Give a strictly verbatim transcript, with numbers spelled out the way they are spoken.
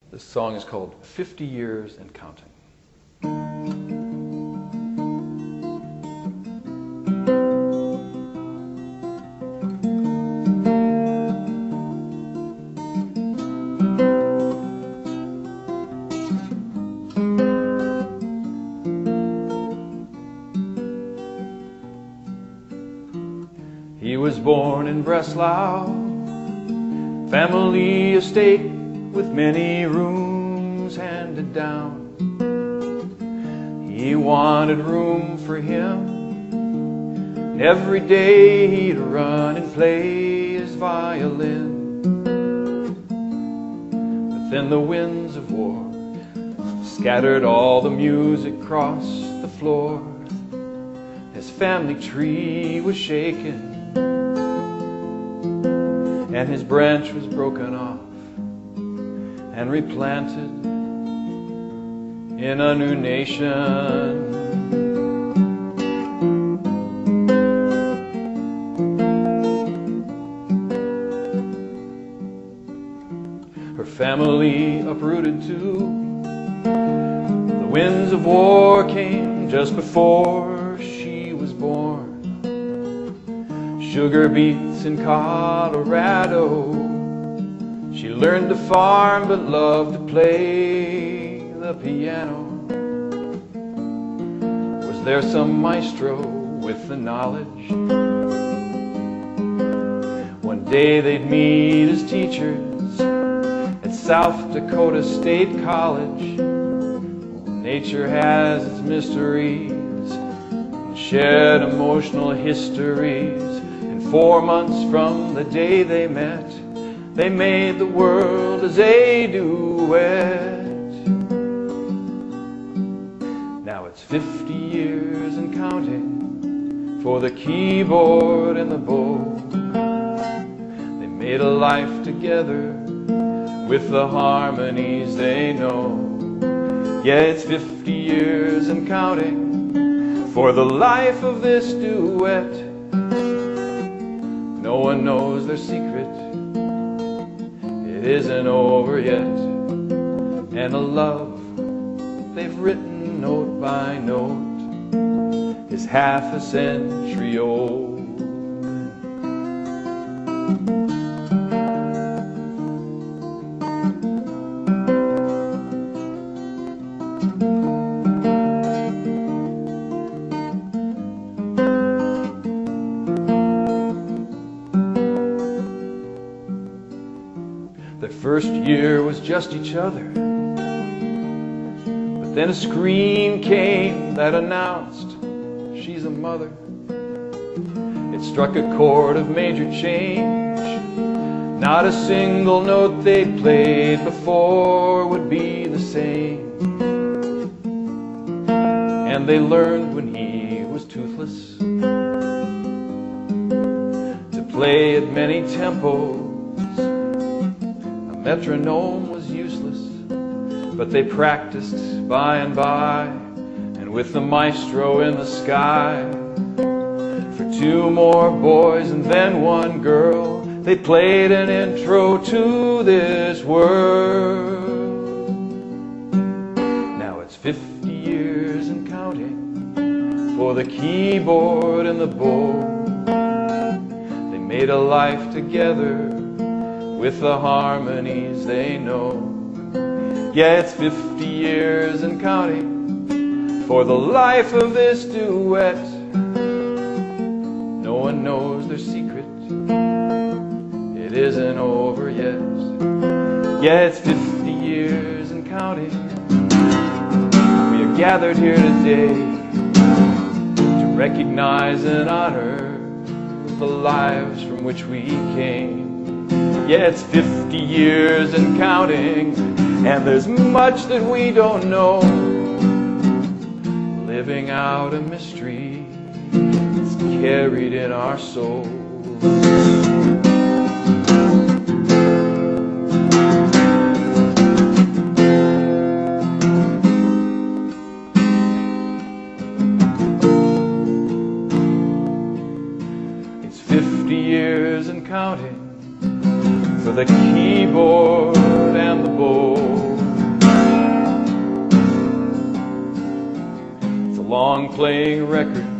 This song is called fifty years and Counting. He was born in Breslau, family estate with many rooms handed down. He wanted room for him, and every day he'd run and play his violin. But then the winds of war scattered all the music across the floor. His family tree was shaken, and his branch was broken off and replanted in a new nation. Her family uprooted too. The winds of war came just before she was born. Sugar beets in Colorado. She learned to farm but loved to play the piano. Was there some maestro with the knowledge? One day they'd meet as teachers at South Dakota State College. Nature has its mysteries and shared emotional histories. Four months from the day they met, they made the world as a duet. Now it's fifty years and counting for the keyboard and the bow. They made a life together with the harmonies they know. Yeah, it's fifty years and counting for the life of this duet. No one knows their secret, it isn't over yet. And a love they've written note by note is half a century old. Their first year was just each other, but then a scream came that announced she's a mother. It struck a chord of major change. Not a single note they'd played before would be the same. And they learned when he was toothless to play at many tempos. Metronome was useless, but they practiced by and by, and with the maestro in the sky. For two more boys and then one girl, they played an intro to this world. Now it's fifty years and counting for the keyboard and the bow. They made a life together with the harmonies they know. Yeah, it's fifty years and counting for the life of this duet. No one knows their secret, it isn't over yet. Yeah, it's fifty years and counting. We are gathered here today to recognize and honor the lives from which we came. Yeah, it's fifty years and counting, and there's much that we don't know. Living out a mystery that's carried in our souls. It's fifty years and counting for the keyboard and the bow. long playing record